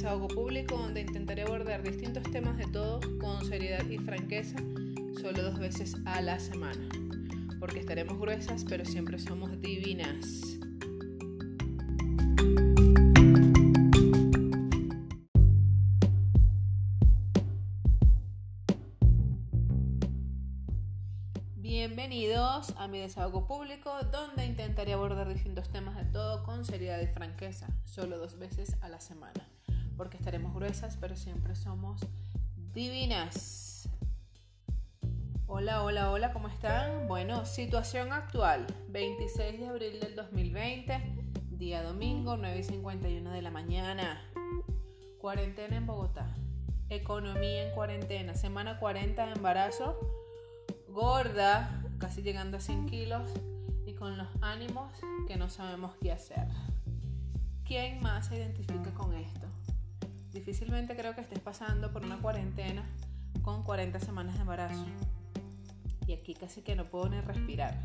desahogo público donde intentaré abordar distintos temas de todo con seriedad y franqueza, solo 2 veces a la semana, porque estaremos gruesas pero siempre somos divinas. Bienvenidos a mi desahogo público donde intentaré abordar distintos temas de todo con seriedad y franqueza, solo 2 veces a la semana, porque estaremos gruesas pero siempre somos divinas. Hola, ¿cómo están? Bueno, situación actual, 26 de abril del 2020, día domingo, 9:51 de la mañana. Cuarentena en Bogotá, economía en cuarentena, semana 40 de embarazo, gorda, casi llegando a 100 kilos y con los ánimos que no sabemos qué hacer. ¿Quién más se identifica con esto? Difícilmente creo que estés pasando por una cuarentena con 40 semanas de embarazo. Y aquí casi que no puedo ni respirar.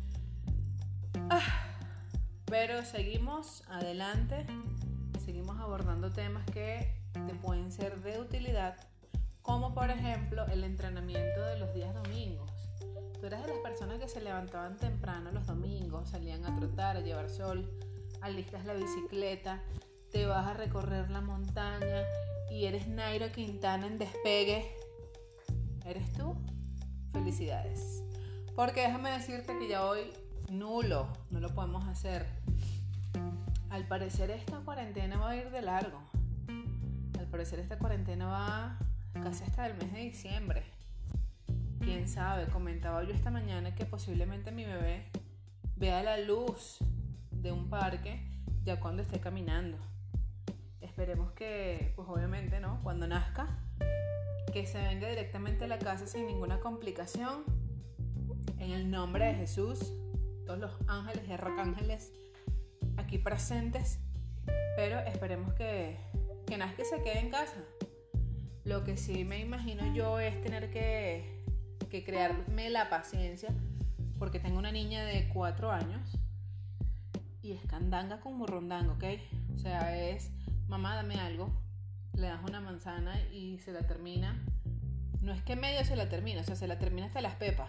Pero seguimos adelante, seguimos abordando temas que te pueden ser de utilidad, como por ejemplo el entrenamiento de los días domingos. Tú eres de las personas que se levantaban temprano los domingos, salían a trotar, a llevar sol, alistas la bicicleta, te vas a recorrer la montaña y eres Nairo Quintana en despegue. ¿Eres tú? Felicidades. Porque déjame decirte que ya hoy no lo podemos hacer. Al parecer esta cuarentena va a ir de largo. Al parecer esta cuarentena va casi hasta el mes de diciembre. Quién sabe, comentaba yo esta mañana que posiblemente mi bebé vea la luz de un parque ya cuando esté caminando. Esperemos que, pues obviamente, ¿no? Cuando nazca, que se venga directamente a la casa sin ninguna complicación. En el nombre de Jesús, todos los ángeles y arcángeles aquí presentes, pero esperemos que nazca y se quede en casa. Lo que sí me imagino yo es tener que crearme la paciencia, porque tengo una niña de 4 años y es candanga con murrundango, ¿ok? O sea, es, mamá, dame algo, le das una manzana y se la termina. No es que medio se la termina, o sea, se la termina hasta las pepas.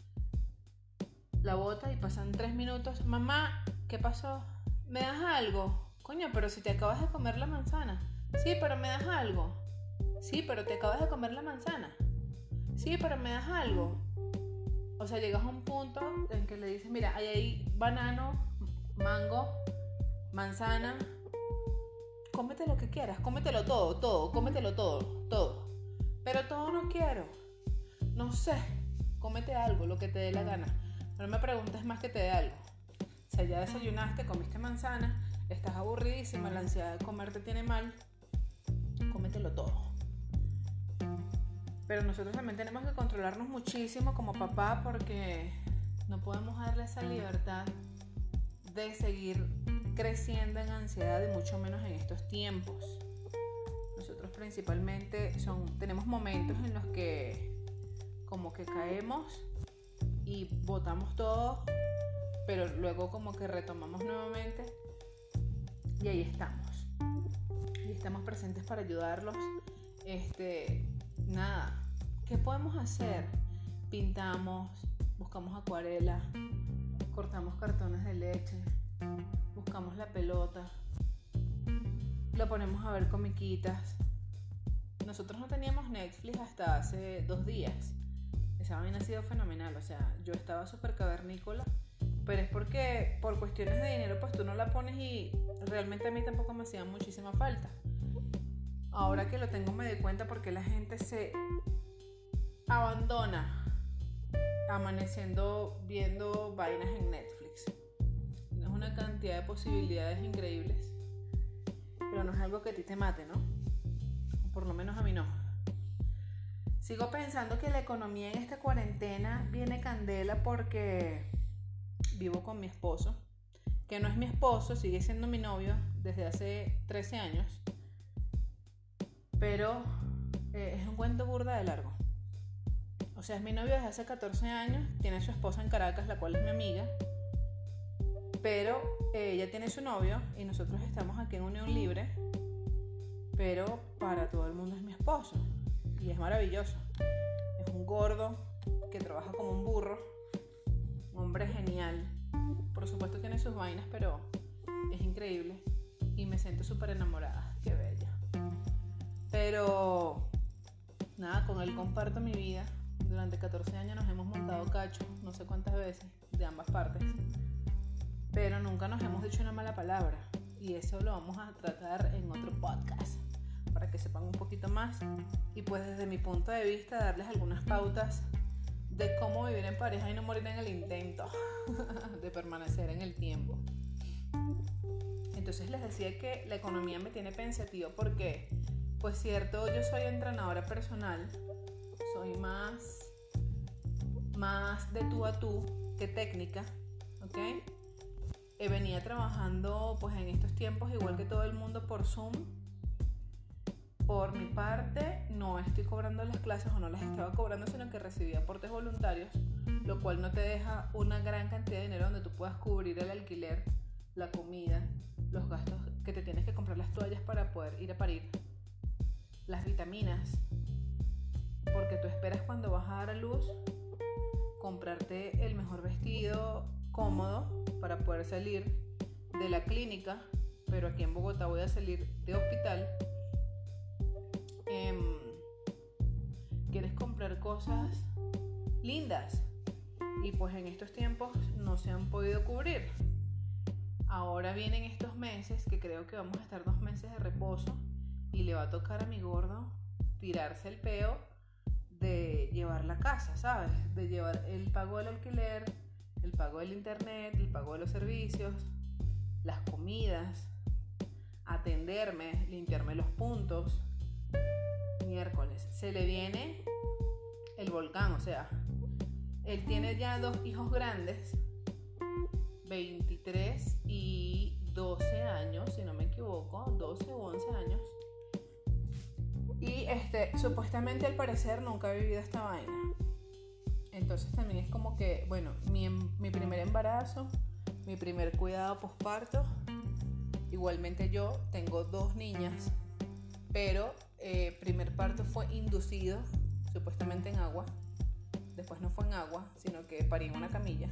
La bota y pasan 3 minutos. Mamá, ¿qué pasó? ¿Me das algo? Coño, pero si te acabas de comer la manzana. Sí, pero ¿me das algo? Sí, pero te acabas de comer la manzana. Sí, pero ¿me das algo? O sea, llegas a un punto en que le dices, mira, hay ahí banano, mango, manzana. Cómete lo que quieras, cómetelo todo, cómetelo todo. Pero todo no quiero. No sé, cómete algo, lo que te dé la gana. No me preguntes más que te dé algo. O sea, ya desayunaste, comiste manzana, estás aburridísima, la ansiedad de comer te tiene mal. Cómetelo todo. Pero nosotros también tenemos que controlarnos muchísimo como papá, porque no podemos darle esa libertad de seguir creciendo en ansiedad y mucho menos en estos tiempos. Nosotros principalmente tenemos momentos en los que como que caemos y botamos todo, pero luego como que retomamos nuevamente y ahí estamos. Y estamos presentes para ayudarlos. Nada, ¿qué podemos hacer? Pintamos, buscamos acuarela, cortamos cartones de leche, buscamos la pelota, lo ponemos a ver comiquitas. Nosotros no teníamos Netflix hasta hace 2 días. Esa vaina ha sido fenomenal. O sea, yo estaba súper cavernícola, pero es porque por cuestiones de dinero pues tú no la pones y realmente a mí tampoco me hacía muchísima falta. Ahora que lo tengo me doy cuenta porque la gente se abandona amaneciendo viendo vainas en Netflix. Es una cantidad de posibilidades increíbles, pero no es algo que a ti te mate, ¿no? Por lo menos a mí no. Sigo pensando que la economía en esta cuarentena viene candela porque vivo con mi esposo, que no es mi esposo, sigue siendo mi novio desde hace 13 años, pero es un cuento burda de largo. O sea, es mi novio desde hace 14 años, tiene a su esposa en Caracas, la cual es mi amiga, pero ella tiene su novio y nosotros estamos aquí en unión libre, pero para todo el mundo es mi esposo y es maravilloso. Es un gordo que trabaja como un burro, un hombre genial. Por supuesto tiene sus vainas, pero es increíble y me siento súper enamorada. Qué bello. Pero nada, con él comparto mi vida. Durante 14 años nos hemos montado cacho, no sé cuántas veces, de ambas partes, pero nunca nos hemos dicho una mala palabra, y eso lo vamos a tratar en otro podcast para que sepan un poquito más y pues desde mi punto de vista darles algunas pautas de cómo vivir en pareja y no morir en el intento de permanecer en el tiempo. Entonces les decía que la economía me tiene pensativa porque, pues cierto, yo soy entrenadora personal, soy más de tú a tú que técnica, ¿ok? Venía trabajando pues en estos tiempos igual que todo el mundo por Zoom. Por mi parte no estoy cobrando las clases o no las estaba cobrando, sino que recibía aportes voluntarios, lo cual no te deja una gran cantidad de dinero donde tú puedas cubrir el alquiler, la comida, los gastos que te tienes que comprar, las toallas para poder ir a parir, las vitaminas, porque tú esperas cuando vas a dar a luz comprarte el mejor vestido cómodo para poder salir de la clínica, pero aquí en Bogotá voy a salir de hospital. Quieres comprar cosas lindas y pues en estos tiempos no se han podido cubrir. Ahora vienen estos meses que creo que vamos a estar 2 meses de reposo y le va a tocar a mi gordo tirarse el peo de llevar la casa, ¿sabes? De llevar el pago del alquiler, el pago del internet, el pago de los servicios, las comidas, atenderme, limpiarme los puntos. Miércoles, se le viene el volcán, o sea, él tiene ya 2 hijos grandes, 23 y 12 años, si no me equivoco, 12 o 11 años. Y supuestamente al parecer nunca ha vivido esta vaina. Entonces también es como que, bueno, mi primer embarazo, mi primer cuidado posparto. Igualmente yo tengo 2 niñas, pero primer parto fue inducido, supuestamente en agua. Después no fue en agua, sino que parí en una camilla.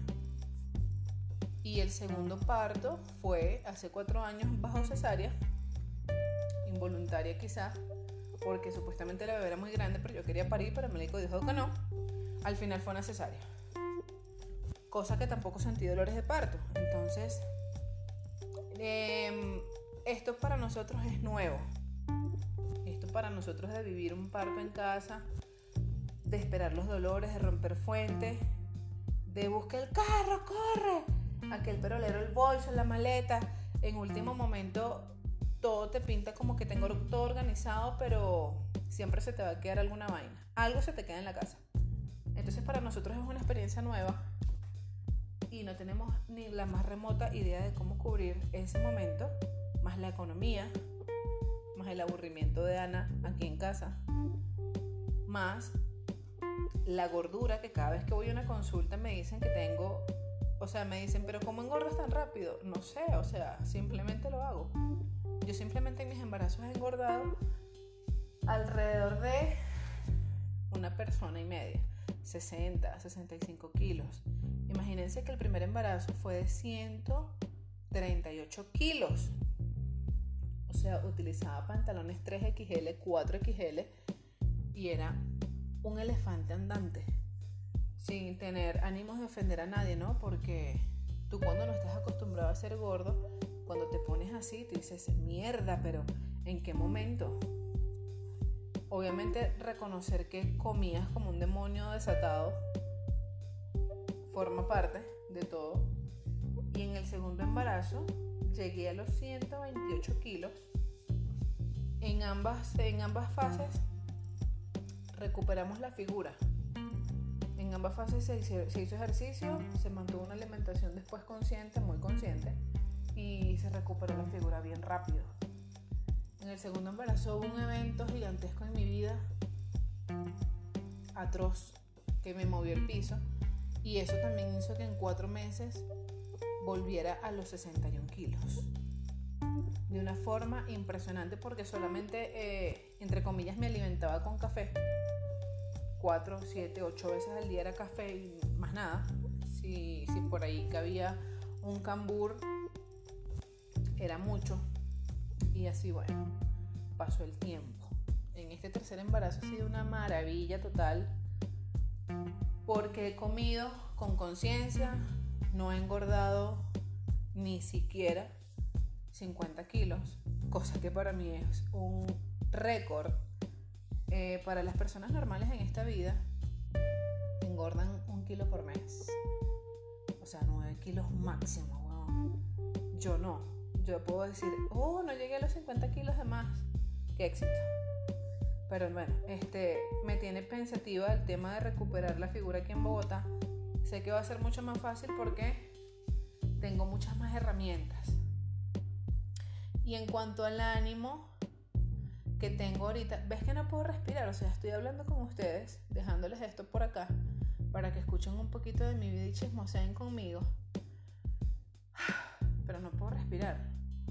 Y el segundo parto fue hace 4 años bajo cesárea, involuntaria quizá, porque supuestamente la bebé era muy grande, pero yo quería parir, pero el médico dijo que no. Al final fue una cesárea, cosa que tampoco sentí dolores de parto. Entonces esto para nosotros es nuevo. Esto para nosotros de vivir un parto en casa, de esperar los dolores, de romper fuentes, de buscar el carro, corre, aquel perolero, el bolso, la maleta. En último momento todo te pinta como que tengo todo organizado, pero siempre se te va a quedar alguna vaina. Algo se te queda en la casa. Entonces para nosotros es una experiencia nueva y no tenemos ni la más remota idea de cómo cubrir ese momento, más la economía, más el aburrimiento de Ana aquí en casa, más la gordura que cada vez que voy a una consulta me dicen que tengo, o sea, me dicen, pero ¿cómo engordas tan rápido? No sé, o sea, simplemente lo hago. Yo simplemente en mis embarazos he engordado alrededor de 1,5 personas, 60, 65 kilos. Imagínense que el primer embarazo fue de 138 kilos. O sea, utilizaba pantalones 3XL, 4XL y era un elefante andante, sin tener ánimos de ofender a nadie, ¿no? Porque tú cuando no estás acostumbrado a ser gordo, cuando te pones así, tú dices, mierda, pero ¿en qué momento? Obviamente reconocer que comías como un demonio desatado forma parte de todo. Y en el segundo embarazo llegué a los 128 kilos. En ambas fases recuperamos la figura. En ambas fases se hizo ejercicio, se mantuvo una alimentación después consciente, muy consciente, y se recuperó la figura bien rápido. En el segundo embarazo hubo un evento gigantesco en mi vida, atroz, que me movió el piso, y eso también hizo que en 4 meses volviera a los 61 kilos. de una forma impresionante porque solamente, entre comillas, me alimentaba con café. 4, 7, 8 veces al día era café y más nada. Si por ahí cabía un cambur, era mucho. Y así, bueno, pasó el tiempo. En este tercer embarazo ha sido una maravilla total porque he comido con conciencia, no he engordado ni siquiera 50 kilos, cosa que para mí es un récord. Para las personas normales en esta vida engordan 1 kilo por mes, o sea 9 kilos máximo. Wow. Yo no, yo puedo decir, no llegué a los 50 kilos de más, qué éxito. Pero bueno, me tiene pensativa el tema de recuperar la figura aquí en Bogotá. Sé que va a ser mucho más fácil porque tengo muchas más herramientas. Y en cuanto al ánimo que tengo ahorita, ves que no puedo respirar, o sea, estoy hablando con ustedes, dejándoles esto por acá para que escuchen un poquito de mi vida y chismoseen conmigo, pero no puedo respirar.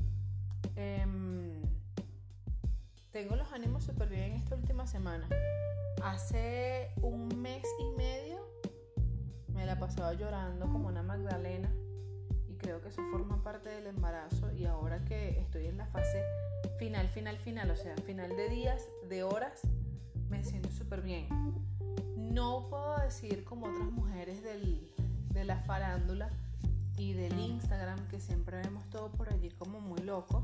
Tengo los ánimos súper bien esta última semana. Hace 1 mes y medio me la pasaba llorando como una Magdalena y creo que eso forma parte del embarazo, y ahora que estoy en la fase final, o sea, final de días, de horas, me siento súper bien. No puedo decir como otras mujeres de la farándula y del Instagram, que siempre vemos todo por allí como muy loco,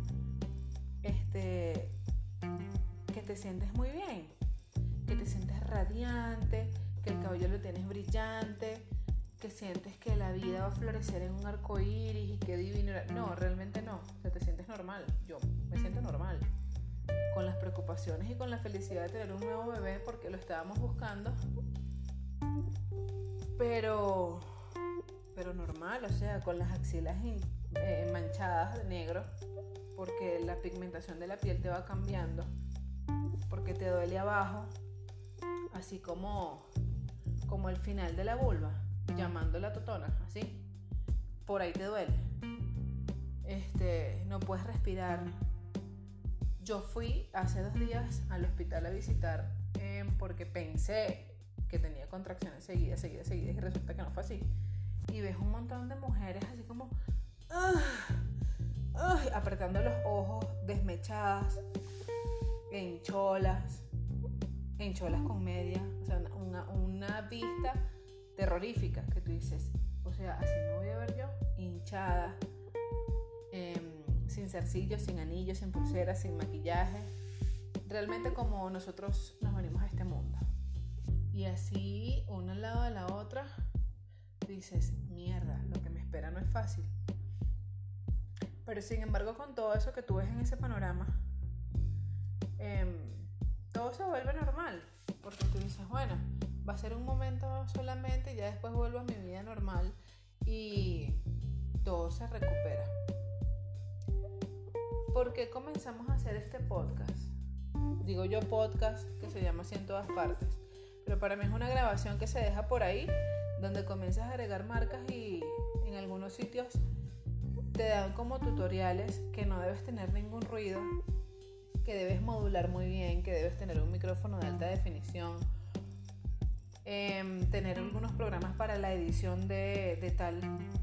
que te sientes muy bien, que te sientes radiante, que el cabello lo tienes brillante, que sientes que la vida va a florecer en un arco iris y que divino. No, realmente no, o sea, te sientes normal. Yo me siento normal, con las preocupaciones y con la felicidad de tener un nuevo bebé porque lo estábamos buscando, pero normal, o sea, con las axilas manchadas de negro porque la pigmentación de la piel te va cambiando, porque te duele abajo, así como el final de la vulva, llamando la totona, así, por ahí te duele, no puedes respirar. Yo fui hace 2 días al hospital a visitar porque pensé que tenía contracciones seguidas y resulta que no fue así, y ves un montón de mujeres así como apretando los ojos, desmechadas, en cholas con media, o sea, una vista terrorífica que tú dices, o sea, así me voy a ver yo, hinchada, sin zarcillos, sin anillos, sin pulseras, sin maquillaje, realmente como nosotros nos venimos a este mundo. Y así, una al lado de la otra, dices, mierda, lo que me espera no es fácil. Pero sin embargo, con todo eso que tú ves en ese panorama, todo se vuelve normal, porque tú dices, bueno, va a ser un momento solamente y ya después vuelvo a mi vida normal y todo se recupera. ¿Por qué comenzamos a hacer este podcast? Digo yo podcast, que se llama así en todas partes, pero para mí es una grabación que se deja por ahí, donde comienzas a agregar marcas y en algunos sitios te dan como tutoriales que no debes tener ningún ruido, que debes modular muy bien, que debes tener un micrófono de alta definición, tener algunos programas para la edición de tal,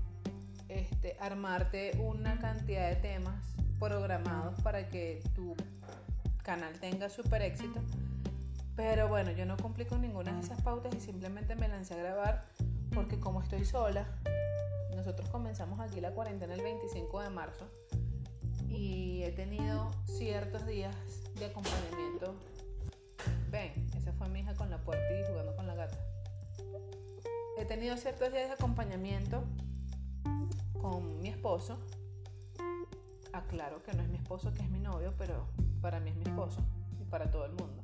armarte una cantidad de temas programados para que tu canal tenga súper éxito. Pero bueno, yo no cumplí con ninguna de esas pautas y simplemente me lancé a grabar porque como estoy sola, nosotros comenzamos aquí la cuarentena el 25 de marzo y he tenido ciertos días de acompañamiento. Ven, esa fue mi hija con la puerta y jugando con la gata. He tenido ciertos días de acompañamiento con mi esposo. Aclaro que no es mi esposo, que es mi novio, pero para mí es mi esposo y para todo el mundo.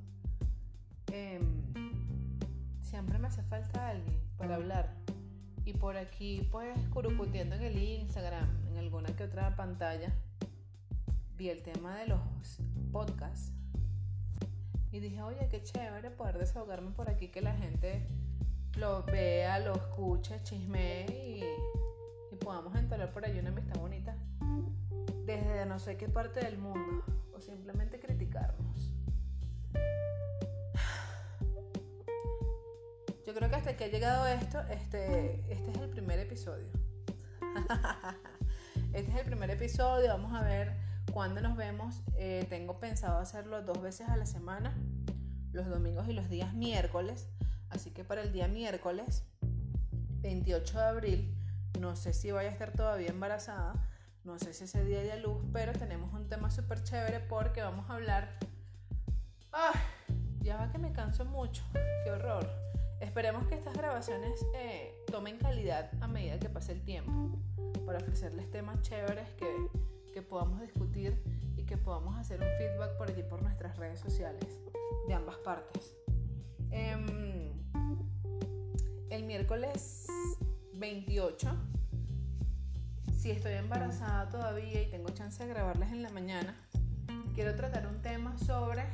Siempre me hace falta alguien para hablar. Y por aquí, pues, curucuteando en el Instagram, en alguna que otra pantalla, vi el tema de los podcasts. Y dije, oye, qué chévere poder desahogarme por aquí, que la gente lo vea, lo escuche, chismee y podamos entablar por ahí una amistad bonita. desde no sé qué parte del mundo o simplemente criticarnos. Yo creo que hasta que ha llegado esto, este es el primer episodio. Este es el primer episodio. Vamos a ver cuándo nos vemos. Tengo pensado hacerlo 2 veces a la semana, los domingos y los días miércoles. Así que para el día miércoles 28 de abril, no sé si vaya a estar todavía embarazada, no sé si ese día haya luz, pero tenemos un tema súper chévere porque vamos a hablar... ¡Ay! Ya va que me canso mucho, qué horror. Esperemos que estas grabaciones tomen calidad a medida que pase el tiempo, para ofrecerles temas chéveres que podamos discutir y que podamos hacer un feedback por allí por nuestras redes sociales de ambas partes. El miércoles 28, si estoy embarazada todavía y tengo chance de grabarles en la mañana, quiero tratar un tema sobre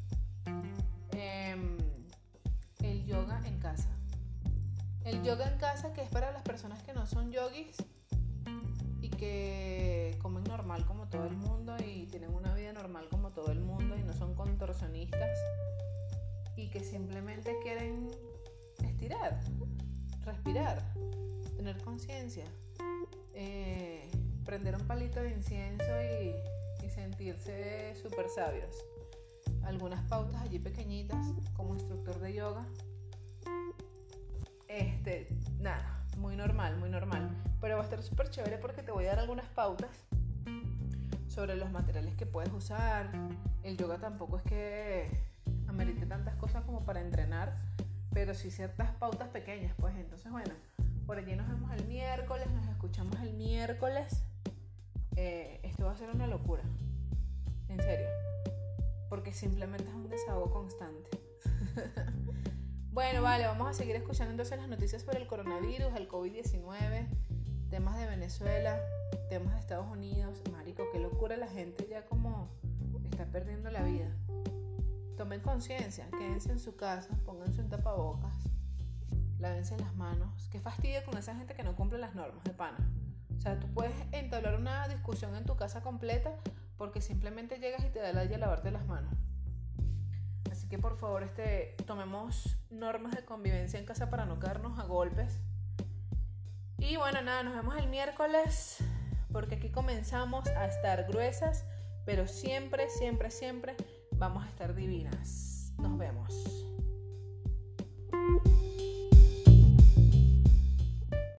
el yoga en casa. El yoga en casa, que es para las personas que no son yogis y que comen normal como todo el mundo y tienen una vida normal como todo el mundo y no son contorsionistas y que simplemente quieren estirar, respirar, tener conciencia, prender un palito de incienso y sentirse súper sabios. Algunas pautas allí pequeñitas como instructor de yoga. Nada, muy normal, pero va a estar súper chévere porque te voy a dar algunas pautas sobre los materiales que puedes usar. El yoga tampoco es que amerite tantas cosas como para entrenar, pero sí ciertas pautas pequeñas, pues. Entonces, bueno, por allí nos vemos el miércoles, nos escuchamos el miércoles. Esto va a ser una locura, en serio, porque simplemente es un desahogo constante. Bueno, vale, vamos a seguir escuchando entonces las noticias sobre el coronavirus, el COVID-19, temas de Venezuela, temas de Estados Unidos. Marico, qué locura, la gente ya como está perdiendo la vida. Tomen conciencia, quédense en su casa, pónganse un tapabocas, lávense las manos. Qué fastidio con esa gente que no cumple las normas, de pana. O sea, tú puedes entablar una discusión en tu casa completa porque simplemente llegas y te da la idea de lavarte las manos. Así que por favor, tomemos normas de convivencia en casa para no caernos a golpes. Y bueno, nada, nos vemos el miércoles porque aquí comenzamos a estar gruesas, pero siempre, siempre, siempre vamos a estar divinas. Nos vemos.